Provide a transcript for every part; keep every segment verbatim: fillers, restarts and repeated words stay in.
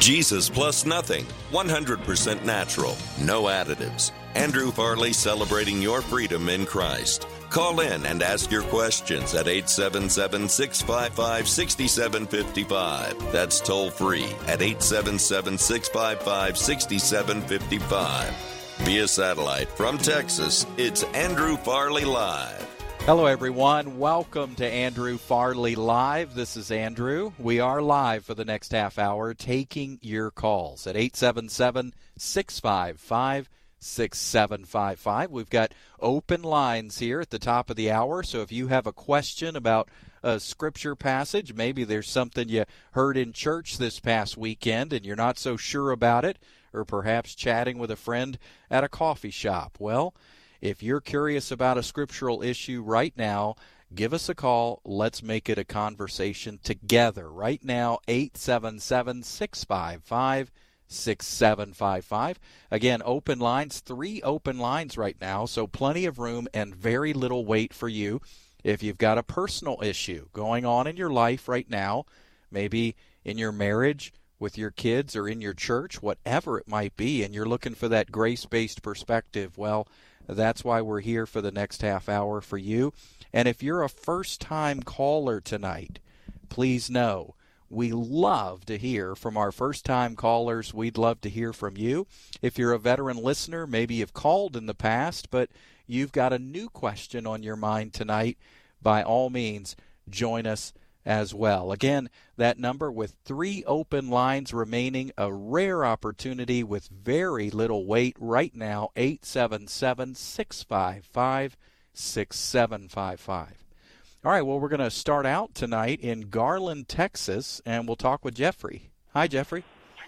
Jesus plus nothing, one hundred percent natural, no additives. Andrew Farley celebrating your freedom in Christ. Call in and ask your questions at eight seven seven, six five five, six seven five five. That's toll free at eight seven seven, six five five, six seven five five. Via satellite from Texas, it's Andrew Farley Live. Hello, everyone. Welcome to Andrew Farley Live. This is Andrew. We are live for the next half hour, taking your calls at eight seven seven, six five five, six seven five five. We've got open lines here at the top of the hour, so if you have a question about a scripture passage, maybe there's something you heard in church this past weekend and you're not so sure about it, or perhaps chatting with a friend at a coffee shop. Well, if you're curious about a scriptural issue right now, give us a call. Let's make it a conversation together. Right now, eight seven seven, six five five, six seven five five. Again, open lines, three open lines right now, so plenty of room and very little wait for you. If you've got a personal issue going on in your life right now, maybe in your marriage, with your kids, or in your church, whatever it might be, and you're looking for that grace-based perspective, well, that's why we're here for the next half hour for you. And if you're a first-time caller tonight, please know we love to hear from our first-time callers. We'd love to hear from you. If you're a veteran listener, maybe you've called in the past, but you've got a new question on your mind tonight, by all means, join us as well. Again, that number with three open lines remaining, a rare opportunity with very little wait right now, eight seven seven, six five five, six seven five five. All right, well, we're going to start out tonight in Garland, Texas, and we'll talk with Jeffrey. Hi, Jeffrey.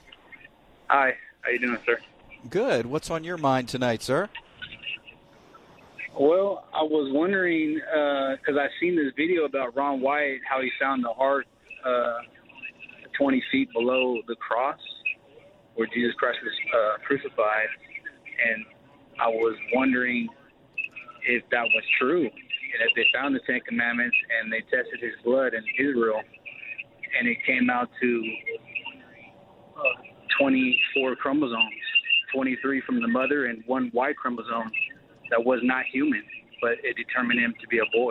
Hi. How you doing, sir? Good. What's on your mind tonight, sir? Well, I was wondering, because uh, I've seen this video about Ron White, how he found the heart uh, twenty feet below the cross where Jesus Christ was uh, crucified. And I was wondering if that was true, and if they found the Ten Commandments and they tested his blood in Israel, and it came out to uh, twenty-four chromosomes, twenty-three from the mother and one Y chromosome that was not human, but it determined him to be a boy.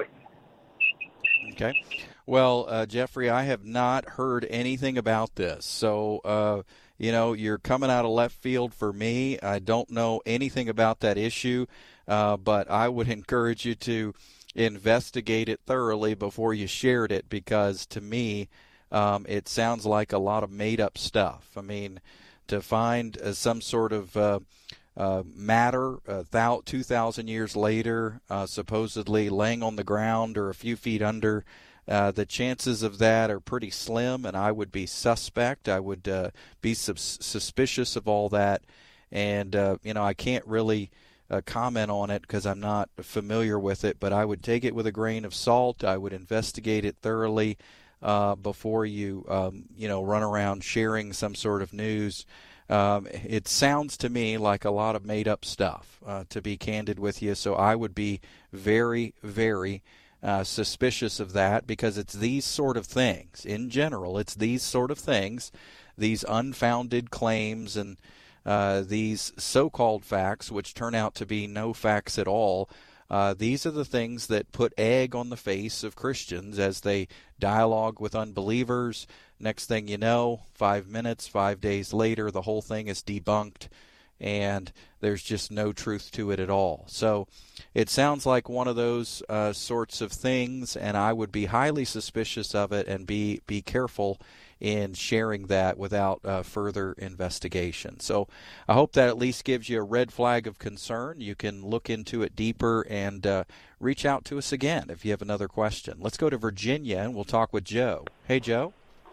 Okay. Well, uh, Jeffrey, I have not heard anything about this. So, uh, you know, you're coming out of left field for me. I don't know anything about that issue, uh, but I would encourage you to investigate it thoroughly before you shared it, because to me, um, it sounds like a lot of made-up stuff. I mean, to find uh, some sort of uh, Uh, matter uh, thou- two thousand years later, uh, supposedly laying on the ground or a few feet under, uh, the chances of that are pretty slim, and I would be suspect. I would uh, be sus- suspicious of all that, and, uh, you know, I can't really uh, comment on it because I'm not familiar with it, but I would take it with a grain of salt. I would investigate it thoroughly uh, before you, um, you know, run around sharing some sort of news. Um, it sounds to me like a lot of made-up stuff, uh, to be candid with you. So I would be very, very uh, suspicious of that, because it's these sort of things. In general, it's these sort of things, these unfounded claims and uh, these so-called facts, which turn out to be no facts at all. Uh, these are the things that put egg on the face of Christians as they dialogue with unbelievers. Next thing you know, five minutes, five days later, the whole thing is debunked, and there's just no truth to it at all. So it sounds like one of those uh, sorts of things, and I would be highly suspicious of it and be, be careful in sharing that without uh, further investigation. So I hope that at least gives you a red flag of concern. You can look into it deeper and uh, reach out to us again if you have another question. Let's go to Virginia, and we'll talk with Joe. Hey, Joe.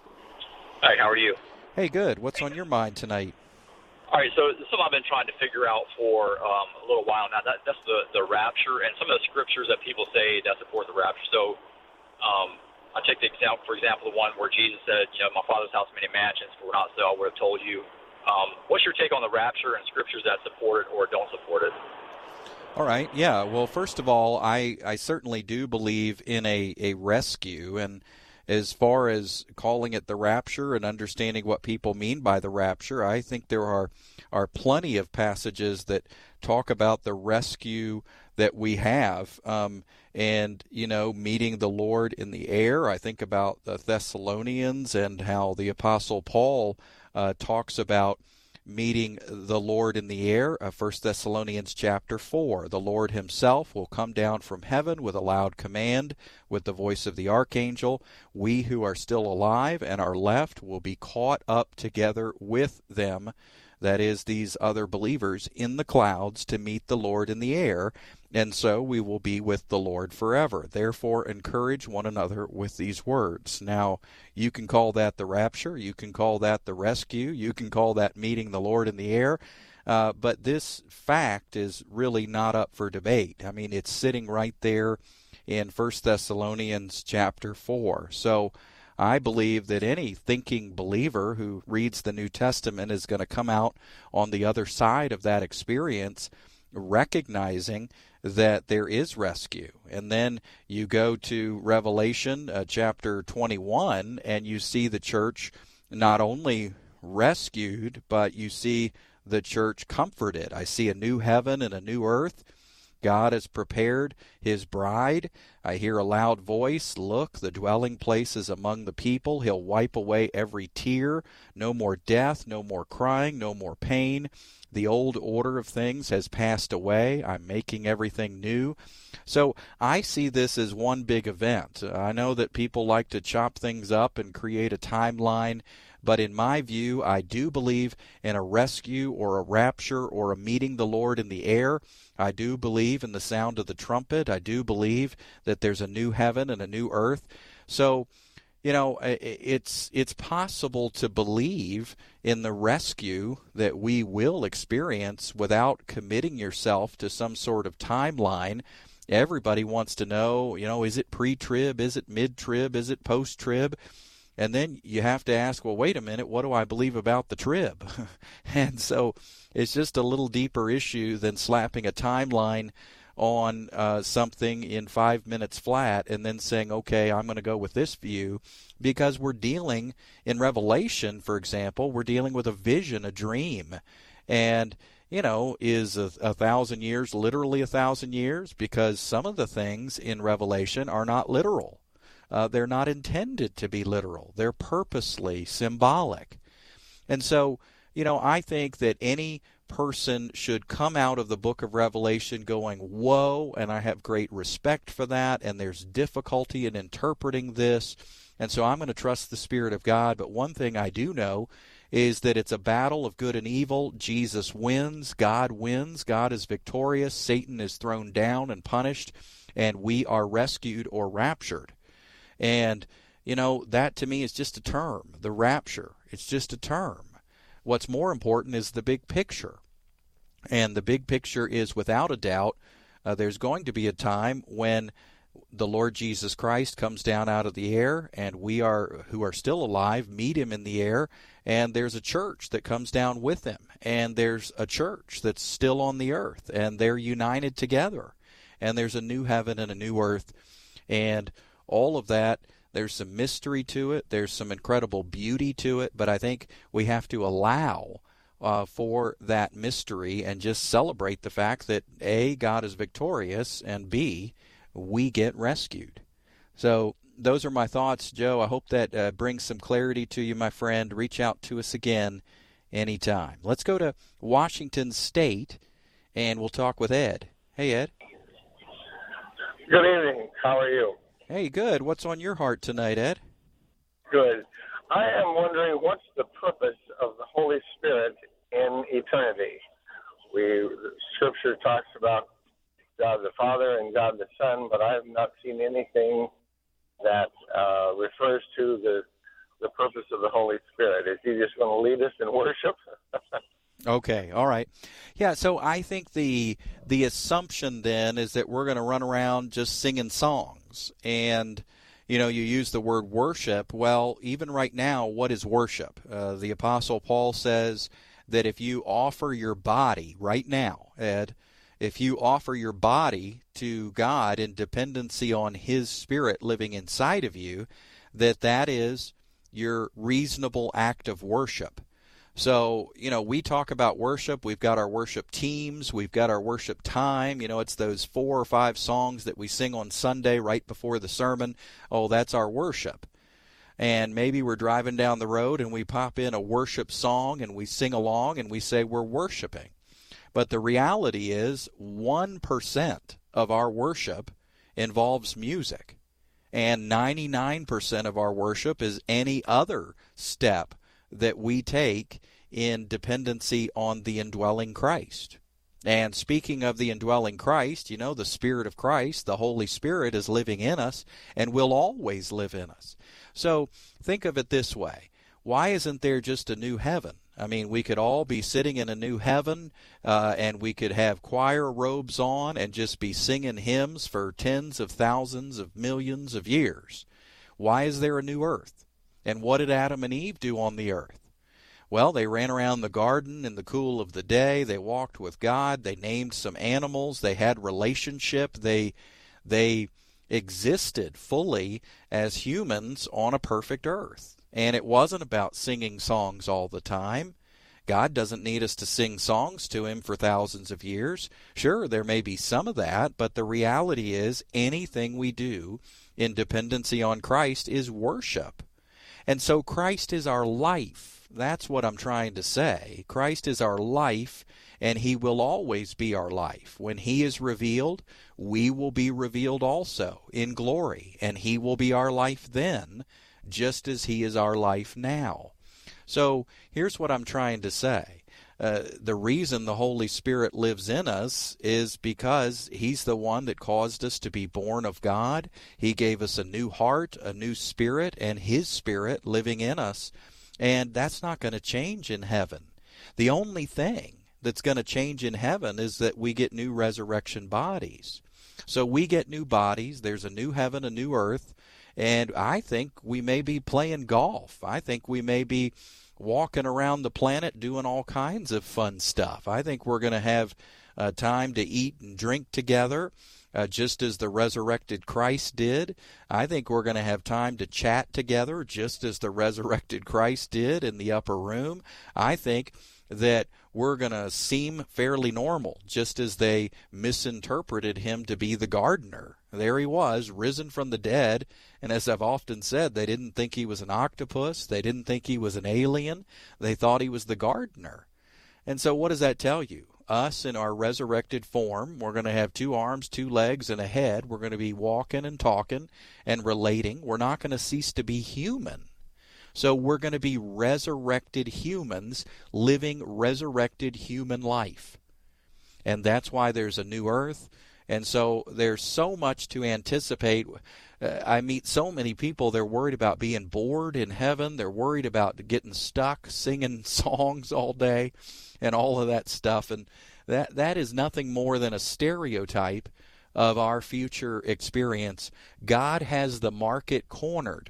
Hi, how are you? Hey, good. What's on your mind tonight? All right, so this is something I've been trying to figure out for um, a little while now. That, that's the, the rapture and some of the scriptures that people say that support the rapture. So um, I take the example, for example, the one where Jesus said, you know, my Father's house many mansions, if it were not so, I would have told you. Um, what's your take on the rapture and scriptures that support it or don't support it? All right, yeah. Well, first of all, I, I certainly do believe in a, a rescue, and as far as calling it the rapture and understanding what people mean by the rapture, I think there are are plenty of passages that talk about the rescue that we have, um, and, you know, meeting the Lord in the air. I think about the Thessalonians and how the Apostle Paul uh, talks about meeting the Lord in the air. uh, First Thessalonians chapter four, the Lord himself will come down from heaven with a loud command, with the voice of the archangel. We who are still alive and are left will be caught up together with them, that is, these other believers, in the clouds to meet the Lord in the air, and so we will be with the Lord forever. Therefore, encourage one another with these words. Now, you can call that the rapture, you can call that the rescue, you can call that meeting the Lord in the air, uh, but this fact is really not up for debate. I mean, it's sitting right there in First Thessalonians chapter four. So, I believe that any thinking believer who reads the New Testament is going to come out on the other side of that experience recognizing that there is rescue. And then you go to Revelation uh, chapter twenty-one, and you see the church not only rescued, but you see the church comforted. I see a new heaven and a new earth. God has prepared his bride. I hear a loud voice, look, the dwelling place is among the people. He'll wipe away every tear. No more death, no more crying, no more pain. The old order of things has passed away. I'm making everything new. So I see this as one big event. I know that people like to chop things up and create a timeline, but in my view, I do believe in a rescue or a rapture or a meeting the Lord in the air. I do believe in the sound of the trumpet. I do believe that there's a new heaven and a new earth. So, you know, it's it's possible to believe in the rescue that we will experience without committing yourself to some sort of timeline. Everybody wants to know, you know, is it pre-trib? Is it mid-trib? Is it post-trib? And then you have to ask, well, wait a minute, what do I believe about the trib? And so it's just a little deeper issue than slapping a timeline on uh, something in five minutes flat and then saying, okay, I'm going to go with this view, because we're dealing, in Revelation, for example, we're dealing with a vision, a dream. And, you know, is a, a thousand years literally a thousand years? Because some of the things in Revelation are not literal. Uh, they're not intended to be literal. They're purposely symbolic. And so, you know, I think that any person should come out of the book of Revelation going, whoa, and I have great respect for that, and there's difficulty in interpreting this, and so I'm going to trust the Spirit of God. But one thing I do know is that it's a battle of good and evil. Jesus wins. God wins. God is victorious. Satan is thrown down and punished, and we are rescued or raptured. And, you know, that to me is just a term, the rapture. It's just a term. What's more important is the big picture. And the big picture is, without a doubt, uh, there's going to be a time when the Lord Jesus Christ comes down out of the air, and we are who are still alive meet him in the air, and there's a church that comes down with him, and there's a church that's still on the earth, and they're united together, and there's a new heaven and a new earth, and all of that. There's some mystery to it. There's some incredible beauty to it, but I think we have to allow uh, for that mystery and just celebrate the fact that A, God is victorious, and B, we get rescued. So those are my thoughts, Joe. I hope that uh, brings some clarity to you, my friend. Reach out to us again anytime. Let's go to Washington State, and we'll talk with Ed. Hey, Ed. Good evening. How are you? Hey, good. What's on your heart tonight, Ed? Good. I am wondering, what's the purpose of the Holy Spirit in eternity? We Scripture talks about God the Father and God the Son, but I have not seen anything that uh, refers to the the purpose of the Holy Spirit. Is he just going to lead us in worship? Okay, all right. Yeah, so I think the the assumption then is that we're going to run around just singing songs. And, you know, you use the word worship. Well, even right now, what is worship? Uh, the Apostle Paul says that if you offer your body right now, Ed, if you offer your body to God in dependency on his Spirit living inside of you, that that is your reasonable act of worship. So, you know, we talk about worship. We've got our worship teams. We've got our worship time. You know, it's those four or five songs that we sing on Sunday right before the sermon. Oh, that's our worship. And maybe we're driving down the road and we pop in a worship song and we sing along and we say we're worshiping. But the reality is one percent of our worship involves music. And ninety-nine percent of our worship is any other step that we take in dependency on the indwelling Christ. And speaking of the indwelling Christ, you know, the Spirit of Christ, the Holy Spirit, is living in us and will always live in us. So think of it this way. Why isn't there just a new heaven? I mean, we could all be sitting in a new heaven, uh, and we could have choir robes on and just be singing hymns for tens of thousands of millions of years. Why is there a new earth? And what did Adam and Eve do on the earth? Well, they ran around the garden in the cool of the day. They walked with God. They named some animals. They had relationship. They, they existed fully as humans on a perfect earth. And it wasn't about singing songs all the time. God doesn't need us to sing songs to him for thousands of years. Sure, there may be some of that, but the reality is anything we do in dependency on Christ is worship. And so Christ is our life. That's what I'm trying to say. Christ is our life, and he will always be our life. When he is revealed, we will be revealed also in glory, and he will be our life then, just as he is our life now. So here's what I'm trying to say. Uh, the reason the Holy Spirit lives in us is because he's the one that caused us to be born of God. He gave us a new heart, a new spirit, and his Spirit living in us. And that's not going to change in heaven. The only thing that's going to change in heaven is that we get new resurrection bodies. So we get new bodies. There's a new heaven, a new earth. And I think we may be playing golf. I think we may be walking around the planet doing all kinds of fun stuff. I think we're going to have uh, time to eat and drink together, uh, just as the resurrected Christ did. I think we're going to have time to chat together, just as the resurrected Christ did in the upper room. I think that we're going to seem fairly normal, just as they misinterpreted him to be the gardener. There he was, risen from the dead, and as I've often said, they didn't think he was an octopus. They didn't think he was an alien. They thought he was the gardener. And so what does that tell you? Us in our resurrected form, we're going to have two arms, two legs, and a head. We're going to be walking and talking and relating. We're not going to cease to be human. So we're going to be resurrected humans living resurrected human life. And that's why there's a new earth. And so there's so much to anticipate. Uh, I meet so many people, they're worried about being bored in heaven. They're worried about getting stuck singing songs all day and all of that stuff. And that that is nothing more than a stereotype of our future experience. God has the market cornered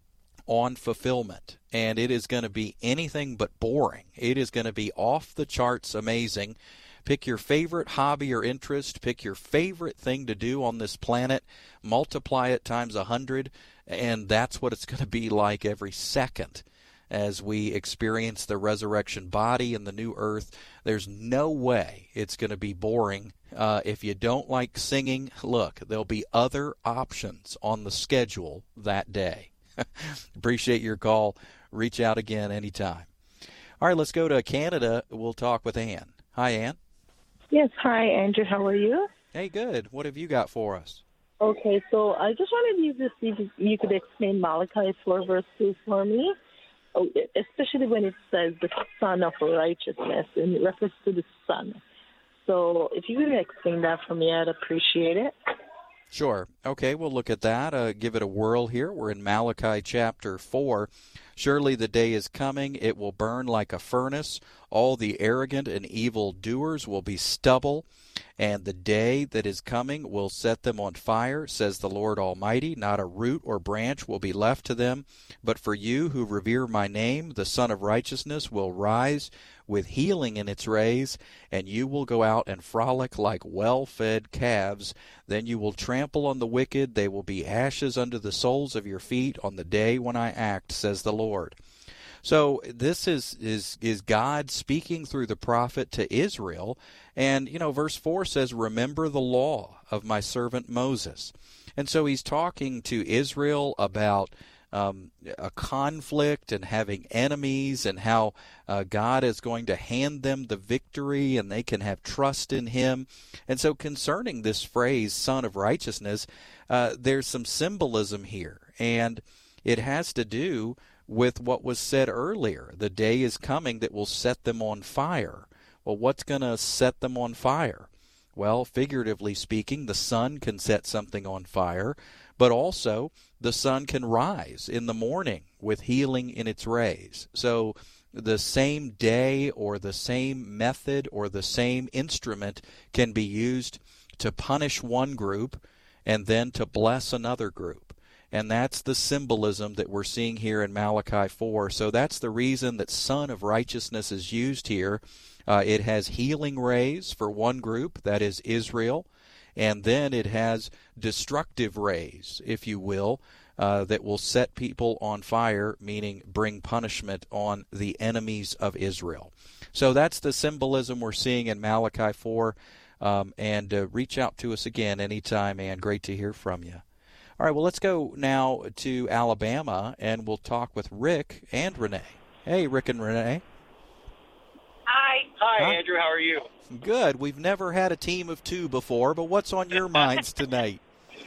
on fulfillment, and it is going to be anything but boring. It is going to be off the charts amazing. Pick your favorite hobby or interest, pick your favorite thing to do on this planet, multiply it times a hundred, and that's what it's going to be like every second as we experience the resurrection body and the new earth. There's no way it's going to be boring. Uh, if you don't like singing, look, there'll be other options on the schedule that day. Appreciate your call. Reach out again anytime. All right, let's go to Canada. We'll talk with Ann. Hi, Ann. Yes, hi, Andrew. How are you? Hey, good. What have you got for us? Okay, so I just wanted you to see if you could explain Malachi four, verse two for me, especially when it says the Son of Righteousness in reference to the Son. So if you could explain that for me, I'd appreciate it. Sure. Okay, we'll look at that. Uh, give it a whirl here. We're in Malachi chapter four. Surely the day is coming, it will burn like a furnace. All the arrogant and evil doers will be stubble, and the day that is coming will set them on fire, says the Lord Almighty. Not a root or branch will be left to them. But for you who revere my name, the Son of Righteousness will rise with healing in its rays, and you will go out and frolic like well-fed calves. Then you will trample on the wicked. They will be ashes under the soles of your feet on the day when I act, says the Lord. So this is, is, is God speaking through the prophet to Israel. And, you know, verse four says, remember the law of my servant Moses. And so he's talking to Israel about um, a conflict and having enemies, and how uh, God is going to hand them the victory and they can have trust in him. And so concerning this phrase, Son of Righteousness, uh, there's some symbolism here. And it has to do with what was said earlier. The day is coming that will set them on fire. Well, what's going to set them on fire? Well, figuratively speaking, the sun can set something on fire, but also the sun can rise in the morning with healing in its rays. So the same day or the same method or the same instrument can be used to punish one group and then to bless another group. And that's the symbolism that we're seeing here in Malachi four. So that's the reason that Son of Righteousness is used here. Uh, it has healing rays for one group, that is Israel, and then it has destructive rays, if you will, uh, that will set people on fire, meaning bring punishment on the enemies of Israel. So that's the symbolism we're seeing in Malachi four. Um, and uh, reach out to us again anytime, and great to hear from you. All right, well, let's go now to Alabama, and we'll talk with Rick and Renee. Hey, Rick and Renee. Hi. Hi, Hi. Andrew. How are you? Good. We've never had a team of two before, but what's on your minds tonight?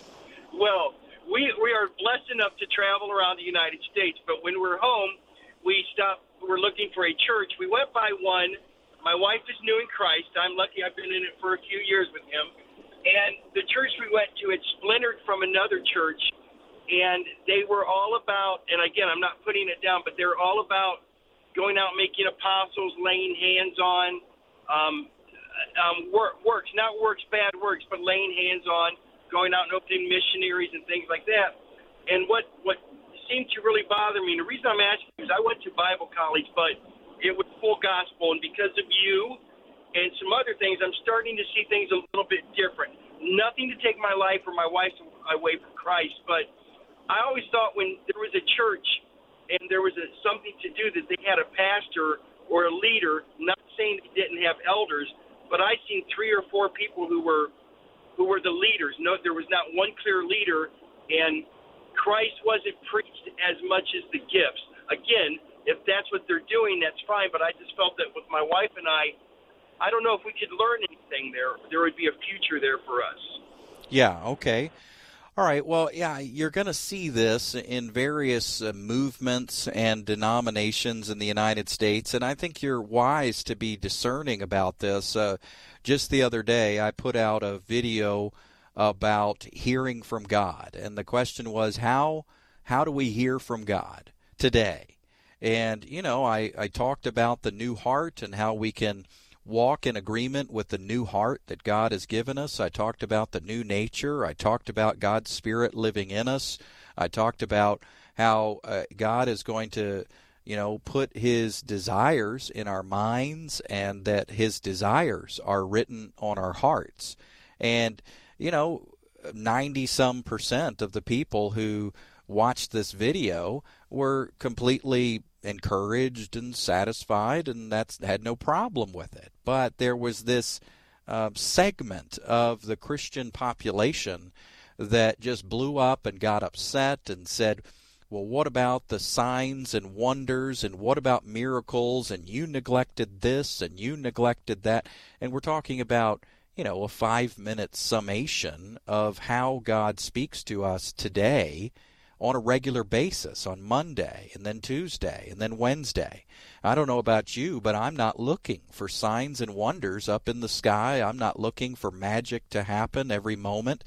Well, we we are blessed enough to travel around the United States, but when we're home, we stop. We're looking for a church. We went by one. My wife is new in Christ. I'm lucky I've been in it for a few years with him. And the church we went to had splintered from another church, and they were all about, and again, I'm not putting it down, but they're all about going out making apostles, laying hands on, um, um, work, works, not works, bad works, but laying hands on, going out and opening missionaries and things like that. And what, what seemed to really bother me, and the reason I'm asking is I went to Bible college, but it was full gospel, and because of you and some other things, I'm starting to see things a little bit different. Nothing to take my life or my wife away from Christ, but I always thought when there was a church and there was a, something to do that they had a pastor or a leader, not saying they didn't have elders, but I seen three or four people who were who were the leaders. No, there was not one clear leader, and Christ wasn't preached as much as the gifts. Again, if that's what they're doing, that's fine, but I just felt that with my wife and I, I don't know if we could learn anything there. There would be a future there for us. Yeah, okay. All right, well, yeah, you're going to see this in various uh, movements and denominations in the United States, and I think you're wise to be discerning about this. Uh, just the other day, I put out a video about hearing from God, and the question was, how how do we hear from God today? And, you know, I, I talked about the new heart and how we can walk in agreement with the new heart that God has given us. I talked about the new nature. I talked about God's Spirit living in us. I talked about how uh, God is going to, you know, put His desires in our minds, and that His desires are written on our hearts. And, you know, ninety-some percent of the people who watched this video were completely encouraged and satisfied, and that's had no problem with it. But there was this uh, segment of the Christian population that just blew up and got upset and said, well, what about the signs and wonders, and what about miracles, and you neglected this and you neglected that. And we're talking about, you know, a five-minute summation of how God speaks to us today on a regular basis, on Monday, and then Tuesday, and then Wednesday. I don't know about you, but I'm not looking for signs and wonders up in the sky. I'm not looking for magic to happen every moment.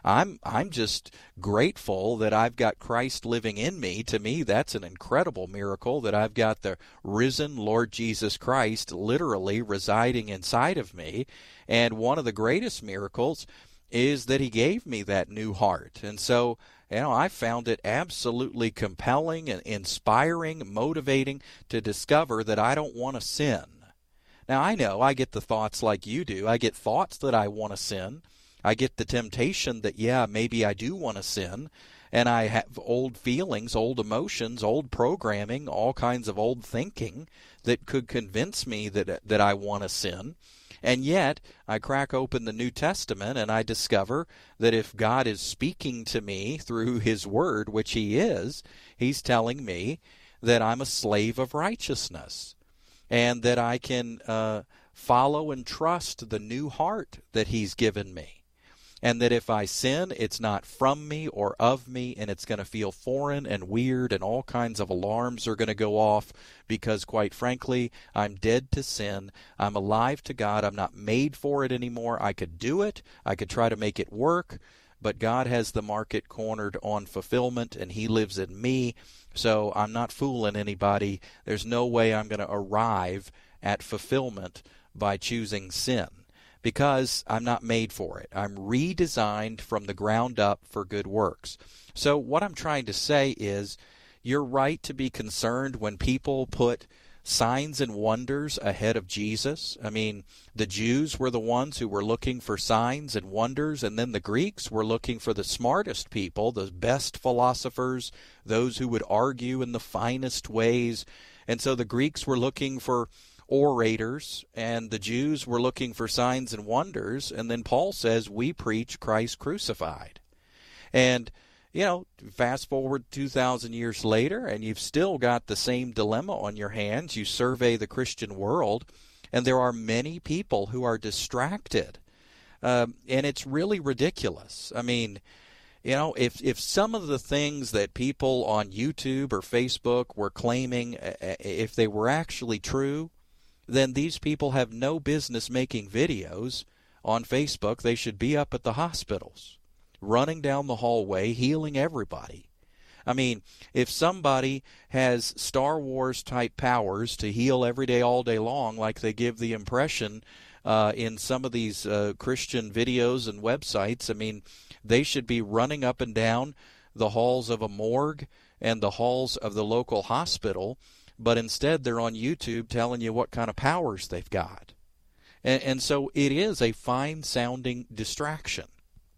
I'm I'm just grateful that I've got Christ living in me. To me, that's an incredible miracle that I've got the risen Lord Jesus Christ literally residing inside of me. And one of the greatest miracles is that he gave me that new heart. And so, you know, I found it absolutely compelling and inspiring, motivating to discover that I don't want to sin. Now, I know I get the thoughts like you do. I get thoughts that I want to sin. I get the temptation that, yeah, maybe I do want to sin. And I have old feelings, old emotions, old programming, all kinds of old thinking that could convince me that that I want to sin. And yet, I crack open the New Testament and I discover that if God is speaking to me through his word, which he is, he's telling me that I'm a slave of righteousness and that I can uh, follow and trust the new heart that he's given me. And that if I sin, it's not from me or of me, and it's going to feel foreign and weird, and all kinds of alarms are going to go off because, quite frankly, I'm dead to sin. I'm alive to God. I'm not made for it anymore. I could do it. I could try to make it work, but God has the market cornered on fulfillment, and he lives in me, so I'm not fooling anybody. There's no way I'm going to arrive at fulfillment by choosing sin, because I'm not made for it. I'm redesigned from the ground up for good works. So what I'm trying to say is, you're right to be concerned when people put signs and wonders ahead of Jesus. I mean, the Jews were the ones who were looking for signs and wonders, and then the Greeks were looking for the smartest people, the best philosophers, those who would argue in the finest ways. And so the Greeks were looking for orators, and the Jews were looking for signs and wonders. And then Paul says, we preach Christ crucified. And, you know, fast forward two thousand years later, and you've still got the same dilemma on your hands. You survey the Christian world, and there are many people who are distracted. Um, and it's really ridiculous. I mean, you know, if if some of the things that people on YouTube or Facebook were claiming, if they were actually true, then these people have no business making videos on Facebook. They should be up at the hospitals, running down the hallway, healing everybody. I mean, if somebody has Star Wars-type powers to heal every day, all day long, like they give the impression uh, in some of these uh, Christian videos and websites, I mean, they should be running up and down the halls of a morgue and the halls of the local hospital, but instead they're on YouTube telling you what kind of powers they've got. And, and so it is a fine-sounding distraction.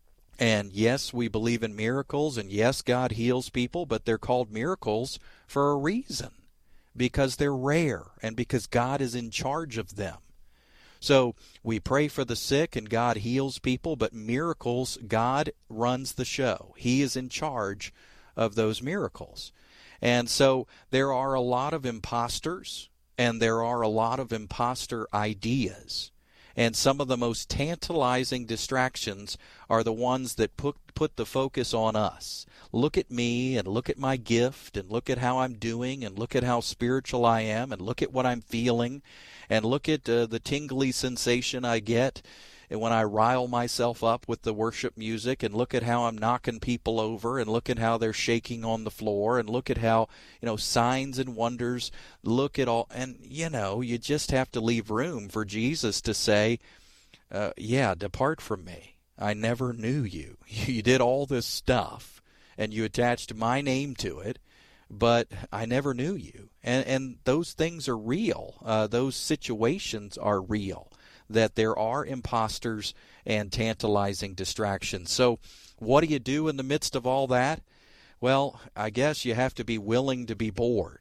And yes, we believe in miracles, and yes, God heals people, but they're called miracles for a reason, because they're rare and because God is in charge of them. So we pray for the sick and God heals people, but miracles, God runs the show. He is in charge of those miracles. And so there are a lot of imposters, and there are a lot of imposter ideas. And some of the most tantalizing distractions are the ones that put put the focus on us. Look at me, and look at my gift, and look at how I'm doing, and look at how spiritual I am, and look at what I'm feeling, and look at uh, the tingly sensation I get and when I rile myself up with the worship music, and look at how I'm knocking people over, and look at how they're shaking on the floor, and look at how, you know, signs and wonders, look at all, and, you know, you just have to leave room for Jesus to say, uh, yeah, depart from me. I never knew you. You did all this stuff, and you attached my name to it, but I never knew you. And, and those things are real. Uh, those situations are real, that there are imposters and tantalizing distractions. So what do you do in the midst of all that? Well, I guess you have to be willing to be bored.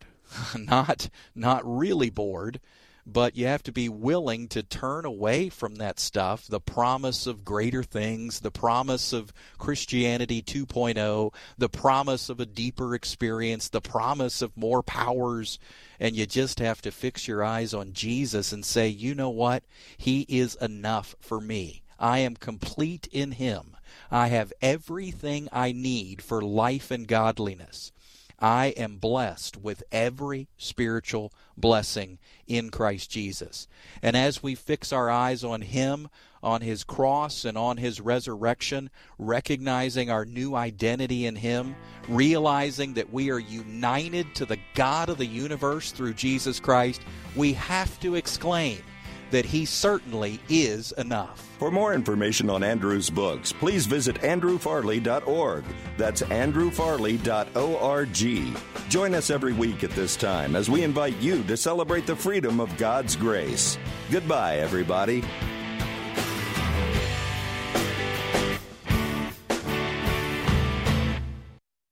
not not really bored, but you have to be willing to turn away from that stuff, the promise of greater things, the promise of Christianity two point oh, the promise of a deeper experience, the promise of more powers. And you just have to fix your eyes on Jesus and say, you know what? He is enough for me. I am complete in him. I have everything I need for life and godliness. I am blessed with every spiritual blessing in Christ Jesus. And as we fix our eyes on Him, on His cross and on His resurrection, recognizing our new identity in Him, realizing that we are united to the God of the universe through Jesus Christ, we have to exclaim that He certainly is enough. For more information on Andrew's books, please visit andrew farley dot org. That's andrew farley dot org. Join us every week at this time as we invite you to celebrate the freedom of God's grace. Goodbye, everybody.